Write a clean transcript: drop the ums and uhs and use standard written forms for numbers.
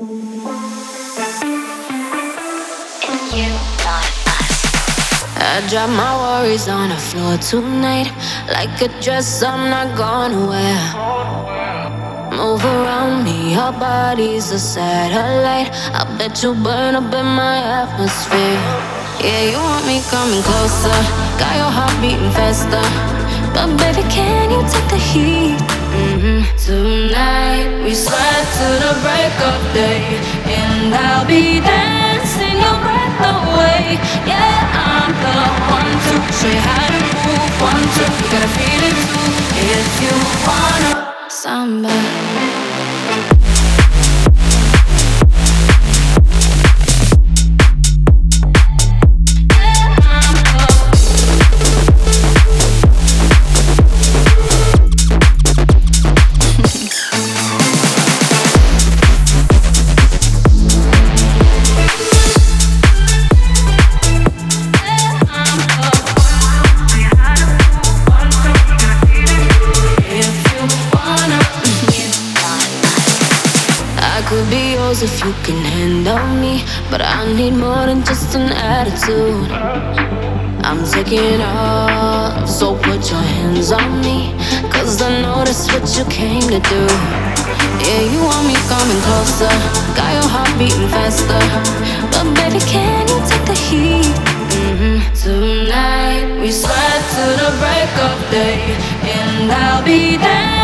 It's you, not us. I drop my worries on the floor tonight, like a dress I'm not gonna wear. Move around me, your body's a satellite. I bet you burn up in my atmosphere. Yeah, you want me coming closer, got your heart beating faster. But baby, can you take the heat? Tonight we sweat to the break of day, and I'll be dancing your breath away. Yeah, I'm the one to show you how to move. One, two, you gotta feel it too. If you wanna samba. Could be yours if you can handle me, but I need more than just an attitude. I'm taking off, so put your hands on me, 'cause I know that's what you came to do. Yeah, you want me coming closer, got your heart beating faster. But baby, can you take the heat? Tonight we sweat to the break of day, and I'll be there